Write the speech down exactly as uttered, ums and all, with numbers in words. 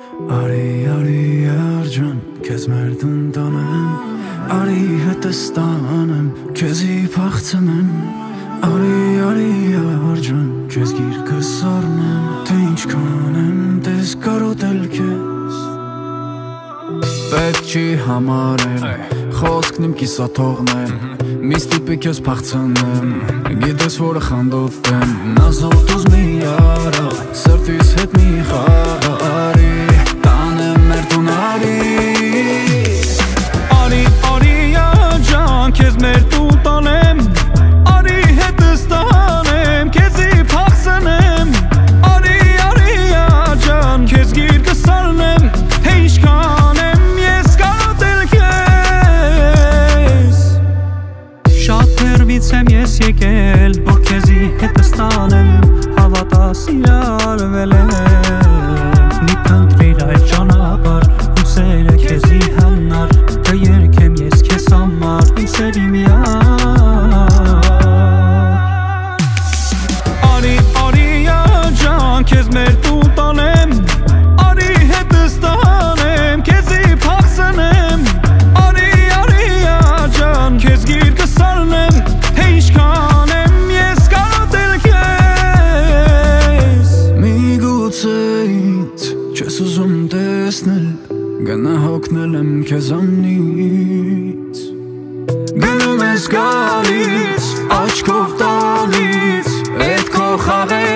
Արի, արի արջան, քեզ մերդուն տանեմ, արի հետս տանեմ, քեզի փախցնեմ, արի, արի արջան, քեզ գիրկս առնեմ, թե ինչքան եմ տես կարոտել քեզ։ Պետք չի համարել, խոսքն իմ կիսաթողն է, մի ստիպի քեզ փախցնեմ, գիտես որը խանդոտեմ, նազոտ ուզ մի արա, սրտիս հետ մի խաղա, արի տանեմ մերդուն արի։ Արի, արի արջան, քեզ մերդուն տանեմ, արի հետս տանեմ, քեզի փախցնեմ, արի, արի արջան, քեզ գիրկս առնեմ, թե ինչքան եմ ես կարոտել քեզ։ Շատ հեռվից եմ ես եկել, որ քեզի հետս տանեմ, հավատաս իրարվել եմ, մի փնտրիր այդ ճանապարհ, հուսել է քեզի հնար, թե երգեմ ես քեզ համար, ինձ սերի միար։ Արի, արի արջան, քեզ մերդուն տանեմ, արի հետս տանեմ, քեզի փախցնեմ, արի, արի արջան, քեզ գիրկս առնեմ, թե ինչքան եմ ես կարոտել քեզ։ Միգուցե ինձ չես ուզում տեսնել, գնա հոգնել եմ քեզանից, գնում ես գալիս, աչքով տալիս, էդ քո խաղերը